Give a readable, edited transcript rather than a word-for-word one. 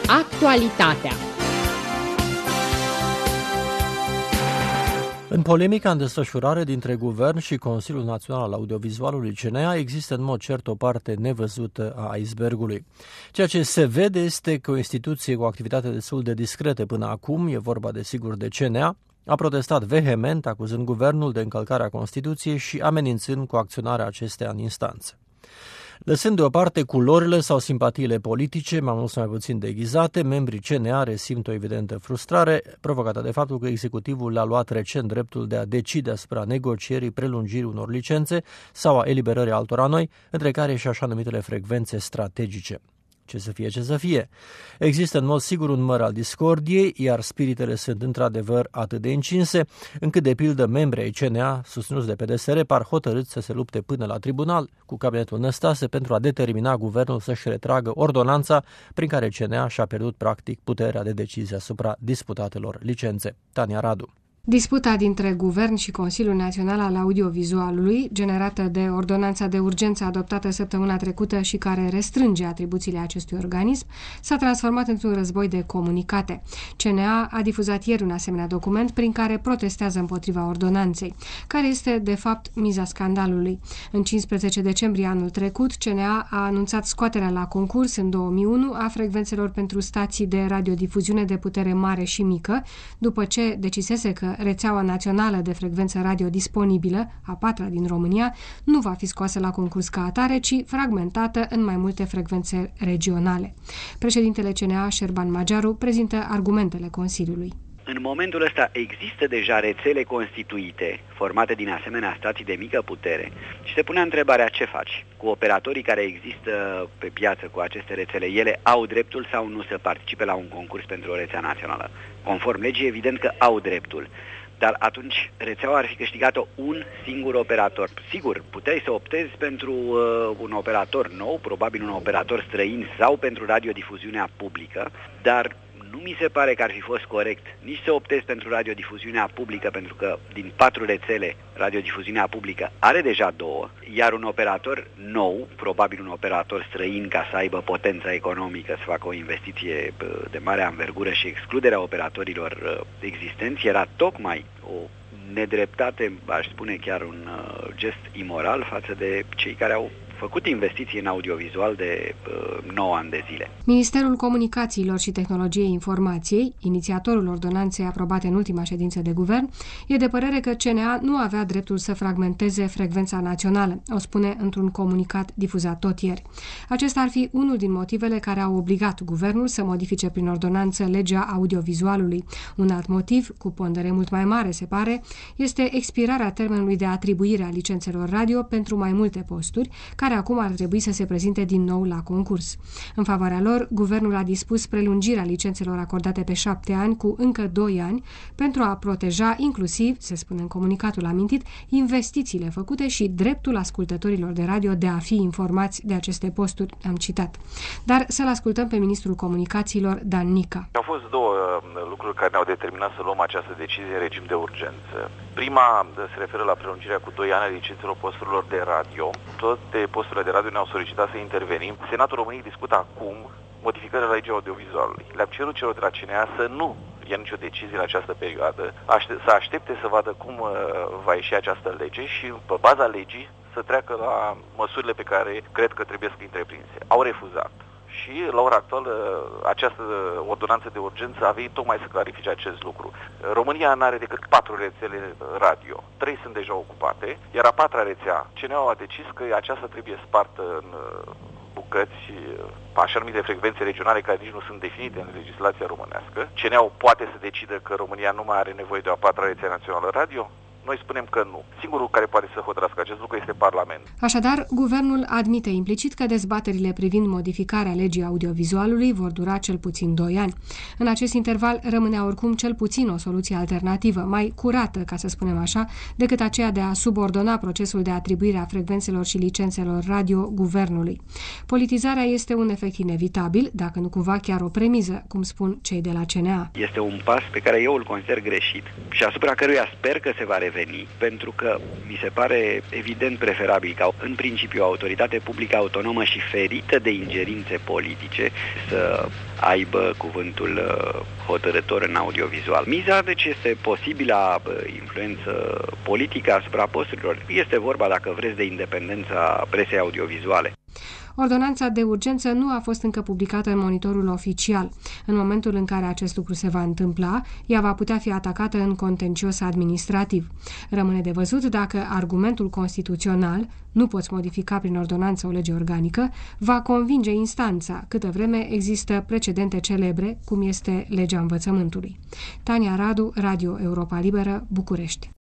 Actualitatea. În polemica în desfășurare dintre Guvern și Consiliul Național al Audiovizualului CNA există în mod cert o parte nevăzută a icebergului. Ceea ce se vede este că o instituție cu o activitate destul de discretă până acum, e vorba desigur de CNA, a protestat vehement acuzând Guvernul de încălcarea Constituției și amenințând cu acționarea acesteia în instanță. Lăsând deoparte culorile sau simpatiile politice, mai mult sau mai puțin deghizate, membrii CNA resimt o evidentă frustrare provocată de faptul că executivul le-a luat recent dreptul de a decide asupra negocierii prelungirii unor licențe sau a eliberării altora noi, între care și așa numitele frecvențe strategice. Ce să fie. Există în mod sigur un măr al discordiei, iar spiritele sunt într-adevăr atât de încinse, încât de pildă membrii ai CNA, susținuți de PDSR, par hotărâți să se lupte până la tribunal cu cabinetul Năstase pentru a determina guvernul să-și retragă ordonanța prin care CNA și-a pierdut practic puterea de decizie asupra disputatelor licențe. Tania Radu. Disputa dintre Guvern și Consiliul Național al Audiovizualului, generată de ordonanța de urgență adoptată săptămâna trecută și care restrânge atribuțiile acestui organism, s-a transformat într-un război de comunicate. CNA a difuzat ieri un asemenea document prin care protestează împotriva ordonanței, care este, de fapt, miza scandalului. În 15 decembrie anul trecut, CNA a anunțat scoaterea la concurs în 2001 a frecvențelor pentru stații de radiodifuziune de putere mare și mică, după ce decisese că rețeaua națională de frecvență radio disponibilă, a patra din România, nu va fi scoasă la concurs ca atare, ci fragmentată în mai multe frecvențe regionale. Președintele CNA, Șerban Magiaru, prezintă argumentele Consiliului. În momentul ăsta există deja rețele constituite, formate din asemenea stații de mică putere și se pune întrebarea ce faci cu operatorii care există pe piață cu aceste rețele. Ele au dreptul sau nu să participe la un concurs pentru o rețea națională? Conform legii, evident că au dreptul, dar atunci rețeaua ar fi câștigat-o un singur operator. Sigur, puteai să optezi pentru un operator nou, probabil un operator străin sau pentru radiodifuziunea publică, dar nu mi se pare că ar fi fost corect nici să optezi pentru radiodifuziunea publică, pentru că din 4 rețele radiodifuziunea publică are deja 2, iar un operator nou, probabil un operator străin ca să aibă potența economică, să facă o investiție de mare anvergură și excluderea operatorilor existenți, era tocmai o nedreptate, aș spune chiar un gest imoral față de cei care au făcut investiții în audiovizual de 9 ani de zile. Ministerul Comunicațiilor și Tehnologiei Informației, inițiatorul ordonanței aprobate în ultima ședință de guvern, e de părere că CNA nu avea dreptul să fragmenteze frecvența națională, o spune într-un comunicat difuzat tot ieri. Acesta ar fi unul din motivele care au obligat guvernul să modifice prin ordonanță legea audiovizualului. Un alt motiv, cu pondere mult mai mare, se pare, este expirarea termenului de atribuire a licențelor radio pentru mai multe posturi, care acum ar trebui să se prezinte din nou la concurs. În favoarea lor, guvernul a dispus prelungirea licențelor acordate pe 7 ani cu încă 2 ani pentru a proteja inclusiv, se spune în comunicatul amintit, investițiile făcute și dreptul ascultătorilor de radio de a fi informați de aceste posturi, am citat. Dar să-l ascultăm pe ministrul comunicațiilor, Dan Nica. Au fost 2 lucruri care ne-au determinat să luăm această decizie în regim de urgență. Prima se referă la prelungirea cu 2 ani a licențelor posturilor de radio. Toate posturile de radio ne-au solicitat să intervenim. Senatul României discută acum modificarea la legea audiovizualului. Le-am cerut celor de la CNA să nu ia nicio decizie în această perioadă, să aștepte să vadă cum va ieși această lege și pe baza legii să treacă la măsurile pe care cred că trebuie să întreprinse. Au refuzat. Și la ora actuală această ordonanță de urgență a venit tocmai să clarifice acest lucru. România nu are decât 4 rețele radio, 3 sunt deja ocupate, iar a 4-a rețea, CNA a decis că aceasta trebuie spartă în bucăți, așa numite frecvențe regionale care nici nu sunt definite în legislația românească. CNA poate să decidă că România nu mai are nevoie de o 4-a rețea națională radio? Noi spunem că nu. Singurul care poate să hotărască acest lucru este Parlamentul. Așadar, guvernul admite implicit că dezbaterile privind modificarea legii audiovizualului vor dura cel puțin 2 ani. În acest interval rămânea oricum cel puțin o soluție alternativă, mai curată, ca să spunem așa, decât aceea de a subordona procesul de atribuire a frecvențelor și licențelor radio guvernului. Politizarea este un efect inevitabil, dacă nu cumva chiar o premiză, cum spun cei de la CNA. Este un pas pe care eu îl consider greșit și asupra căruia sper că se va reveni interveni, pentru că mi se pare evident preferabil ca în principiu o autoritate publică autonomă și ferită de ingerințe politice să aibă cuvântul hotărător în audiovizual. Miza, deci, este posibilă influență politică asupra posturilor. Este vorba, dacă vreți, de independența presei audiovizuale. Ordonanța de urgență nu a fost încă publicată în monitorul oficial. În momentul în care acest lucru se va întâmpla, ea va putea fi atacată în contencios administrativ. Rămâne de văzut dacă argumentul constituțional, nu poți modifica prin ordonanță o lege organică, va convinge instanța, câtă vreme există precedente celebre, cum este legea învățământului. Tania Radu, Radio Europa Liberă, București.